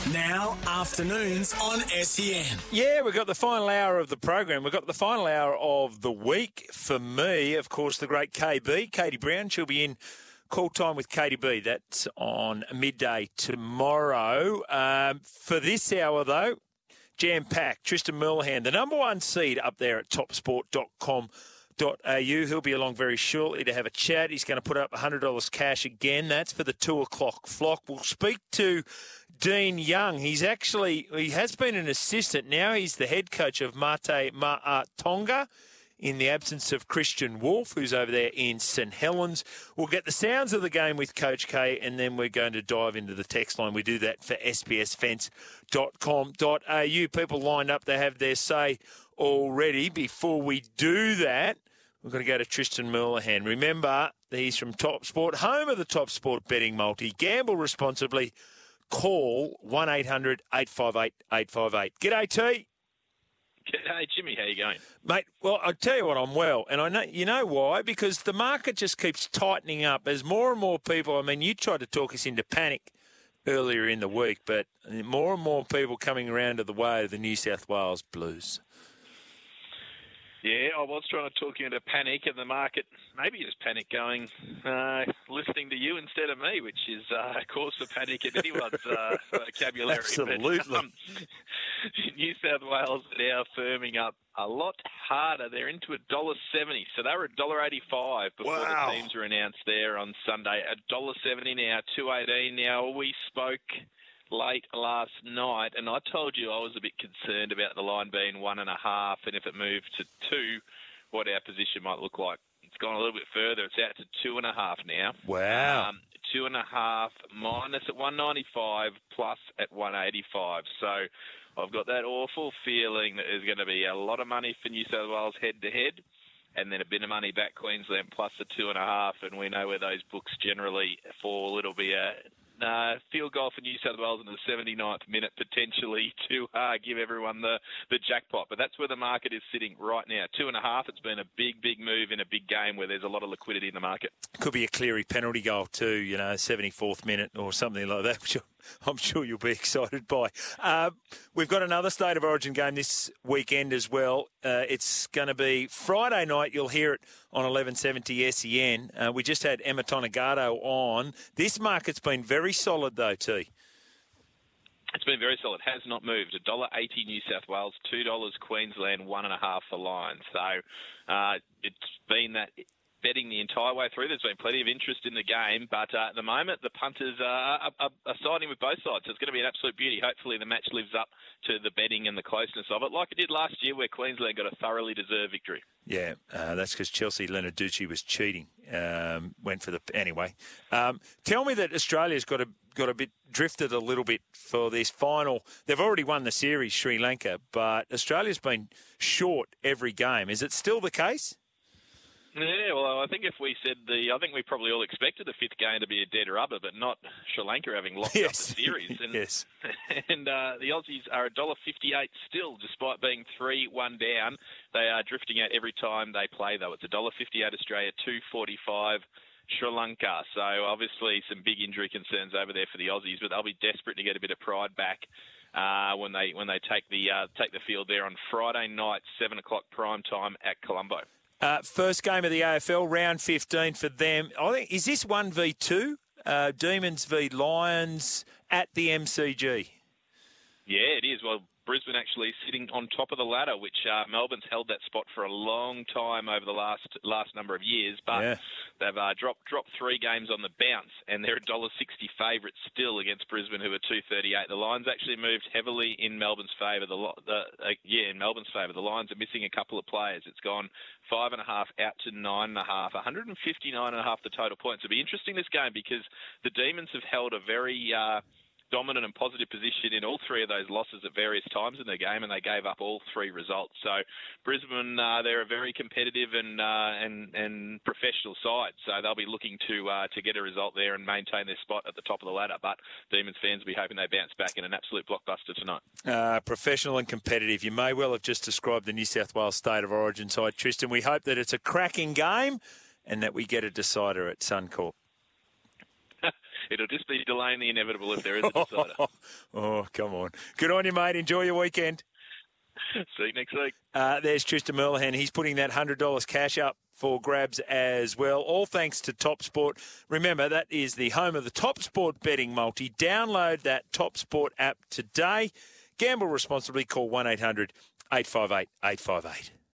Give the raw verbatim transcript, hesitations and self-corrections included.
Now, afternoons on S E N. Yeah, we've got the final hour of the program. We've got the final hour of the week. For me, of course, the great K B, Katie Brown. She'll be in Call Time with Katie B. That's on midday tomorrow. Um, for this hour, though, jam-packed. Tristan Merlehan, the number one seed up there at top sport dot com dot a u. He'll be along very shortly to have a chat. He's going to put up one hundred dollars cash again. That's for the two o'clock flock. We'll speak to Dean Young. He's actually, he has been an assistant. Now he's the head coach of Mate Ma'atonga in the absence of Christian Wolf, who's over there in St Helens. We'll get the sounds of the game with Coach K, and then we're going to dive into the text line. We do that for s b s fence dot com dot a u. People lined up to have their say already. Before we do that, we're going to go to Tristan Merlehan. Remember, he's from Top Sport, home of the Top Sport betting multi. Gamble responsibly. Call one eight hundred eight five eight eight five eight. G'day, T. G'day, Jimmy. How you going? Mate, well, I'll tell you what, I'm well. And I know, you know why? Because the market just keeps tightening up as more and more people, I mean, you tried to talk us into panic earlier in the week, but more and more people coming around to the way of the New South Wales Blues. Yeah, I was trying to talk you into panic, and the market maybe just panic going, uh, listening to you instead of me, which is uh, a cause for panic in anyone's uh, vocabulary. Absolutely. But, um, New South Wales are now firming up a lot harder. They're into one dollar seventy, so they were one dollar eighty-five before wow. the teams were announced there on Sunday. one dollar seventy now, two eighteen now. We spoke late last night, and I told you I was a bit concerned about the line being one and a half, and if it moved to two, what our position might look like. It's gone a little bit further. It's out to two and a half now. Wow. Um, two and a half minus at one ninety-five, plus at one eighty-five. So I've got that awful feeling that there's going to be a lot of money for New South Wales head-to-head, and then a bit of money back Queensland plus the two and a half, and we know where those books generally fall. It'll be a Uh, field goal for New South Wales in the seventy-ninth minute, potentially to uh, give everyone the, the jackpot. But that's where the market is sitting right now. Two and a half. It's been a big, big move in a big game where there's a lot of liquidity in the market. Could be a Cleary penalty goal too, you know, seventy-fourth minute or something like that, which I'm sure you'll be excited by. Uh, we've got another State of Origin game this weekend as well. Uh, it's going to be Friday night. You'll hear it on eleven seventy S E N. Uh, we just had Emma Tonegado on. This market's been very solid though, T. It's been very solid. Has not moved. one dollar eighty New South Wales, two dollars Queensland, one and a half for Lions. So uh, it's been that betting the entire way through. There's been plenty of interest in the game, but uh, at the moment the punters are, are, are siding with both sides. So it's going to be an absolute beauty. Hopefully the match lives up to the betting and the closeness of it, like it did last year where Queensland got a thoroughly deserved victory. Yeah, uh, that's because Chelsea Leonarducci was cheating. Um, went for the anyway. Um, tell me that Australia's got a got a bit drifted a little bit for this final. They've already won the series, Sri Lanka, but Australia's been short every game. Is it still the case? Yeah, well, I think if we said the, I think we probably all expected the fifth game to be a dead rubber, but not Sri Lanka having locked yes. up the series. And, yes. And uh, the Aussies are one dollar fifty-eight still, despite being three one down. They are drifting out every time they play, though. It's one dollar fifty-eight Australia, two forty-five Sri Lanka. So obviously some big injury concerns over there for the Aussies, but they'll be desperate to get a bit of pride back uh, when they when they take the uh, take the field there on Friday night, seven o'clock prime time at Colombo. Uh, first game of the A F L, round fifteen for them. I think is this one v two? Uh, Demons v Lions at the M C G. Yeah, it is. Well, Brisbane actually sitting on top of the ladder, which uh, Melbourne's held that spot for a long time over the last last number of years. But yeah. they've uh, dropped dropped three games on the bounce, and they're one dollar sixty favourites still against Brisbane, who are two thirty-eight. The Lions actually moved heavily in Melbourne's favour. The, the uh, yeah, in Melbourne's favour. The Lions are missing a couple of players. It's gone five and a half out to nine and a half. one hundred fifty-nine and a half the total points. It'll be interesting this game because the Demons have held a very uh, dominant and positive position in all three of those losses at various times in their game, and they gave up all three results. So Brisbane, uh, they're a very competitive and uh, and and professional side, so they'll be looking to uh, to get a result there and maintain their spot at the top of the ladder. But Demons fans will be hoping they bounce back in an absolute blockbuster tonight. Uh, professional and competitive. You may well have just described the New South Wales State of Origin side, Tristan. We hope that it's a cracking game and that we get a decider at Suncorp. it'll just be delaying the inevitable if there is a decider. Oh, come on. Good on you, mate. Enjoy your weekend. See you next week. Uh, there's Tristan Merlehan. He's putting that one hundred dollars cash up for grabs as well, all thanks to Top Sport. Remember, that is the home of the Top Sport betting multi. Download that Top Sport app today. Gamble responsibly. Call one eight hundred eight five eight eight five eight.